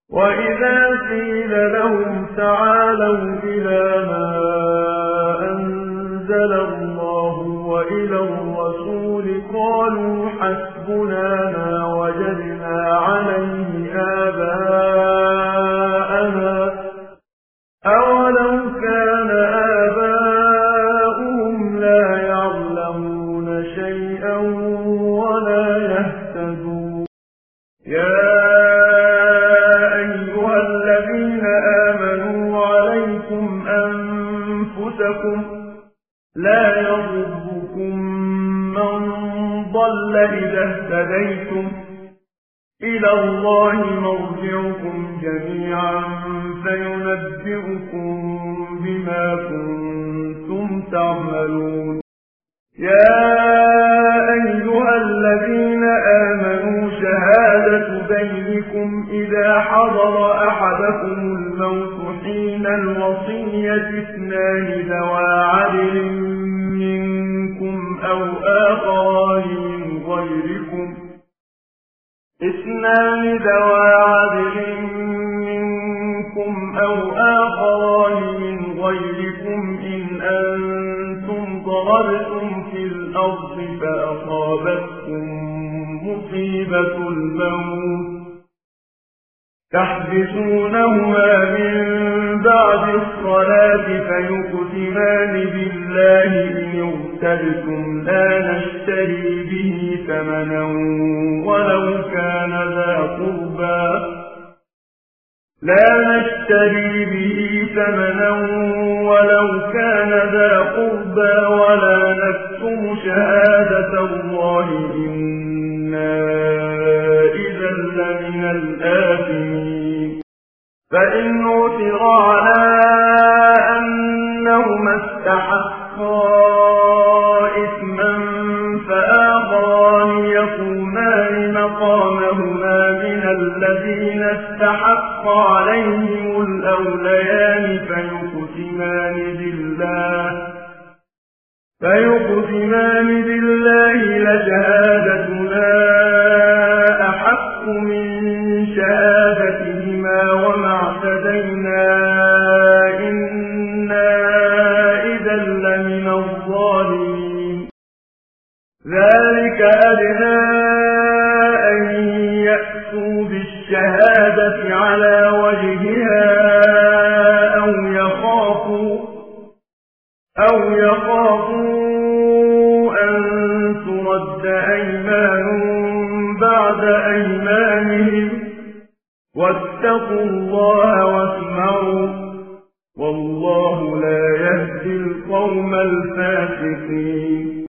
وإذا قيل لهم تعالوا إلى ما أنزل الله وإلى الرسول قالوا حسبنا ما وجدنا عليه آباءنا أولو كان آباؤهم لا يعلمون شيئا ولا يهتدون. يا أيها الذين آمنوا عليكم أنفسكم لا يضركم من ضل إذا اهتديتم إلى الله مرجعكم جميعا فينبئكم بما كنتم تعملون. يا أيها الذين آمنوا شهادة بينكم إذا حضر أحدكم الموت حين الوصية اثنان ذوى عدل منكم أو آخران من غيركم إن أنتم ضربتم في الأرض فأصابتكم مصيبة الموت تحبسونهما من بعد الصلاة فيقسمان بالله إن ارتبتم لا نشتري به ثمنا ولو كان ذا قربى ولا نكتم شهادة الله إنا إذا لمن الآثمين. فإن عثر على أنهما استحقا إثما فآخران يقومان مقامهما من الذين استحق عليهم الأوليان فيقسمان بالله لشهادتنا أحق من شهادتهما وما اعتدينا إنا إذا لمن الظالمين. ذلك أدنى أن يأتوا بالشهادة على وجهها أو يخافوا أن ترد أيمان بعد أيمانهم واتقوا الله واسمعوا والله لا يهدي القوم الفاسقين.